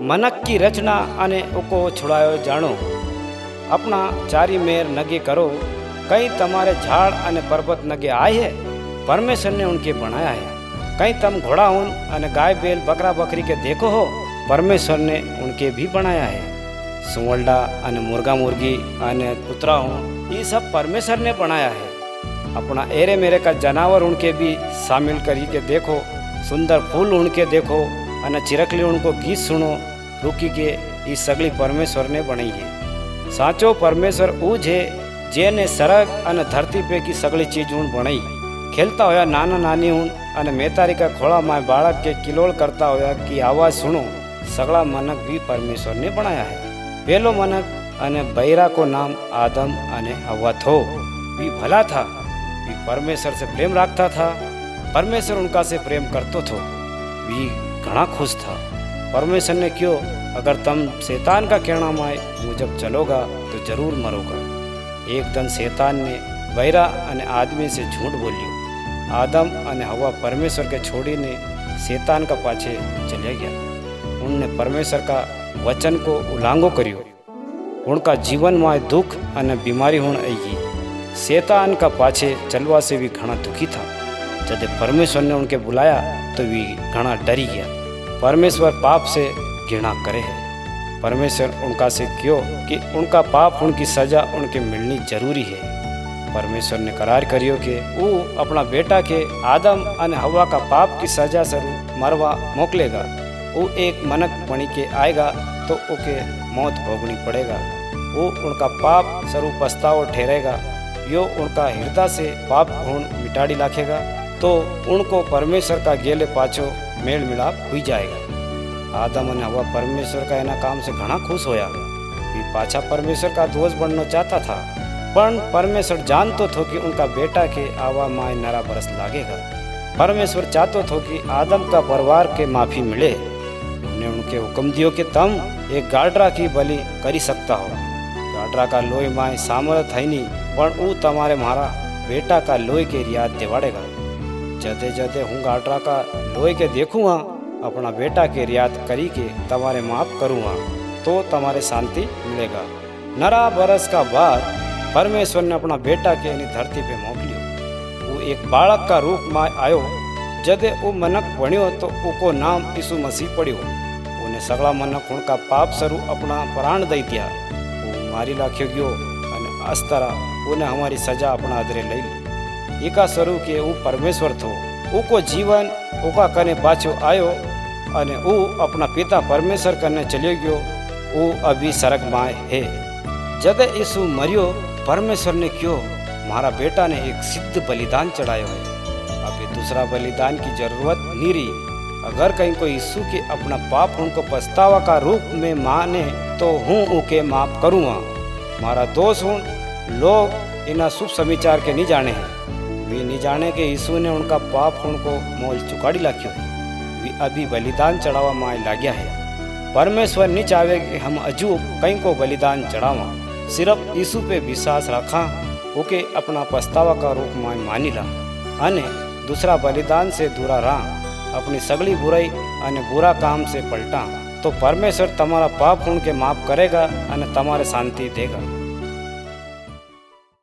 मनक की रचना अने उको छुड़ायो जानो। अपना चारी मेर नगे करो, कई तमारे झाड़ अने पर्वत नगे आए है, परमेश्वर ने उनके बनाया है। कहीं तम घोड़ा ऊन अने गाय बैल बकरा बकरी के देखो हो, परमेश्वर ने उनके भी बनाया है। सुवलडा अने मुर्गा मुर्गी अने कुतरा ऊन, ये सब परमेश्वर ने बनाया है। अपना एरे मेरे का जानवर उनके भी शामिल करी के देखो, सुंदर फूल उनके देखो अने चिरकली उनको गीत सुनो, रुकी के ये सगली परमेश्वर ने बनाई है। साचो परमेश्वर ऊज है जेने सरग अने धरती पे की सगली चीज ऊन बनाई। खेलता होया नाना नानी ऊन अने मेतारी का खोड़ा माए बालक के किलोल करता होया की आवाज सुनो, सगला मनक भी परमेश्वर ने बनाया है। पहलो मनक अने बहिरा को नाम आदम अने हवा थो। भी भला था, भी परमेश्वर से प्रेम रखता था, परमेश्वर उनका से प्रेम करतो थो, भी घना खुश था। परमेश्वर ने क्यों, अगर तुम शैतान का कहना माए मुझब चलोगा तो जरूर मरोगा। एक दिन शैतान ने बहिरा अने आदमी से झूठ बोलियो। आदम अने हवा परमेश्वर के छोड़ीने शैतान का पाछे चले गया। उनने परमेश्वर का वचन को उल्लंघो करियो। उनका जीवन में दुख अने बीमारी होने आई। शैतान का पाछे चलवा से भी घना दुखी था। जब परमेश्वर ने उनके बुलाया तो भी घना डरी गया। परमेश्वर पाप से घृणा करे है। परमेश्वर उनका से क्यों कि उनका पाप उनकी सजा उनके मिलनी जरूरी है। परमेश्वर ने करार करियो कि वो अपना बेटा के आदम अने हवा का पाप की सजा से मरवा मोकलेगा। वो एक मनक बनी के आएगा तो उके मौत भोगनी पड़ेगा। वो उनका पाप स्वरूप पछतावा ठहरेगा। यो उनका हृदय से पाप गुण मिटाड़ी लाखेगा तो उनको परमेश्वर का गेले पाछो मेल मिलाप हुई जाएगा। आदम अने हवा परमेश्वर का एना काम से घना खुश होया। भी पाछा परमेश्वर का दोस्त बनना चाहता था, पर परमेश्वर जानतो थो कि उनका बेटा के आवा माए नरा बरस लागेगा। परमेश्वर चाहतो थो कि आदम का परिवार के माफी मिले। उन्हें उनके हुक्म दियो कि तुम एक गाडरा की बलि करी सकता हो। गाडरा का लोही माए सामर्थ है नहीं, पर वो तुम्हारे मारा बेटा का लोही के रियाद दिवाड़ेगा। जदे जदे हूँ गाडरा का लोही के देखूँगा, अपना बेटा के रियाद करी के तुम्हारे माफ करूँगा तो तुम्हारे शांति मिलेगा। नरा बरस का बाद परमेश्वर ने अपना बेटा के यानी धरती पे मोक लियो। वो एक बालक का रूप में आयो। जदे वो मनक बन्यो तो उको नाम यीशु मसीह पड़ियो। उन्हें सगला मनक उनका पाप स्वरूप अपना प्राण दई दिया। वो मारी लाख्यो गयो अने अस्तरा उन्हें हमारी सजा अपना अधरे लई ली। एका स्वरूप के वो परमेश्वर थो। उको जीवन उका कने पाछो आयो अने वो अपना पिता परमेश्वर कने चलियो गयो। वो अभी सरग माए है। जब यीशु मरियो, परमेश्वर ने क्यों मारा बेटा ने एक सिद्ध बलिदान चढ़ायो है। अभी दूसरा बलिदान की जरूरत नहीं रही। अगर कहीं कोई यीशु के अपना पाप उनको पछतावा का रूप में माने तो हूँ उके माफ करूँगा। मारा दोष हूँ लोग इना शुभ समाचार के नहीं जाने हैं। वे नहीं जाने कि यीशु ने उनका पाप उनको मोल चुकाड़ी लाख्यो। वे अभी बलिदान चढ़ावा माए लाग्या है। परमेश्वर नहीं चाहे कि हम अजूब कहीं को बलिदान चढ़ावा। सिर्फ यीशु पे विश्वास रखा, ओके अपना पछतावा का रूप में मानी ला अने दूसरा बलिदान से दूरा रहा। अपनी सगली बुराई अने बुरा काम से पलटा तो परमेश्वर तुम्हारा पाप उनके माफ करेगा अने तुम्हारे शांति देगा।